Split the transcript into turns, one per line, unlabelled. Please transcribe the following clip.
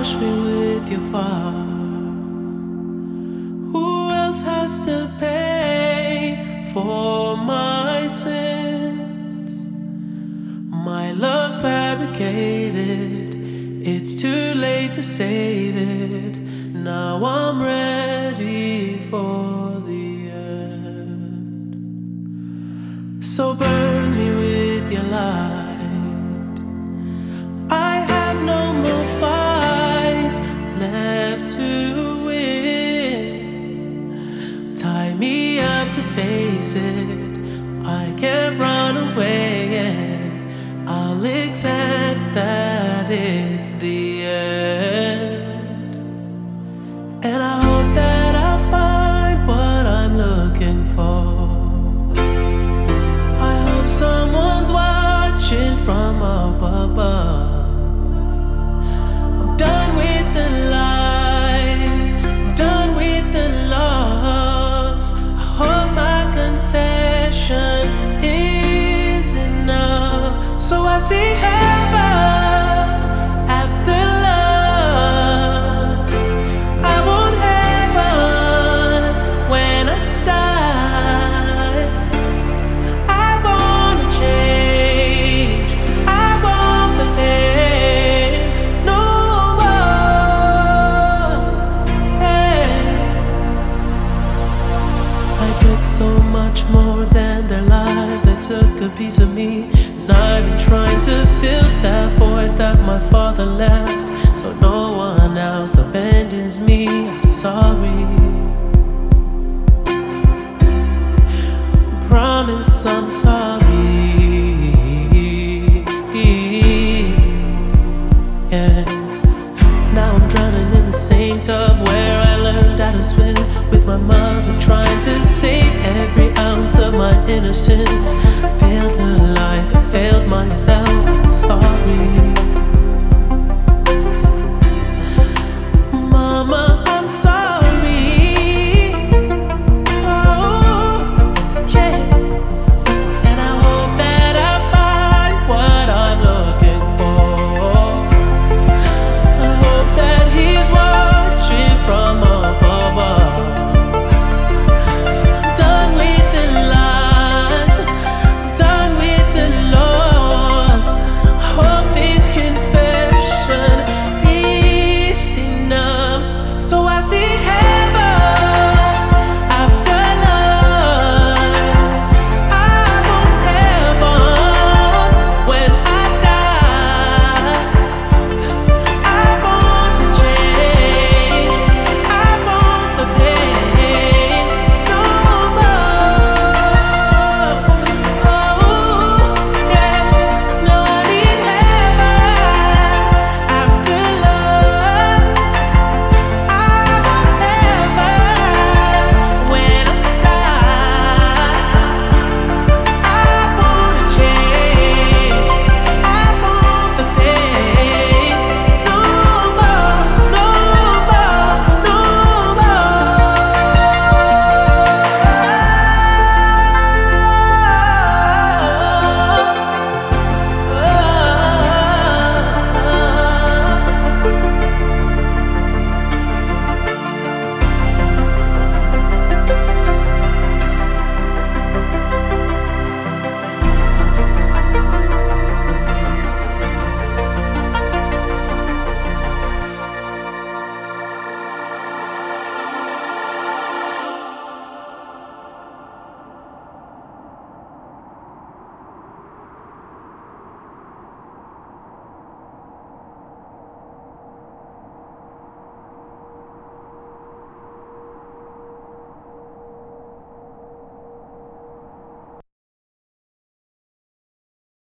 wash me with your fire. Who else has to pay for my sins? My love's fabricated, it's too late to save it. Now I'm ready for the end. So burn me with your light. I have no more fights left to win. Tie me up to face it, I can't run away, and I'll accept that it's the end. And I hope that I'll find what I'm looking for. I hope someone's watching from up above. I'm done with the lies, I'm done with the loss. I hope my confession is enough. So I see heaven after love. I want heaven when I die. I wanna change, I want the pain no more. Hey. I took so much more than their lives. They took a piece of me, and I've been trying to fill that void that my father left, so no one else abandons me. I'm sorry. Promise I'm sorry. Yeah. Now I'm drowning in the same tub where I learned how to swim with my mother, trying to save every ounce of my innocence. I failed her like I failed myself.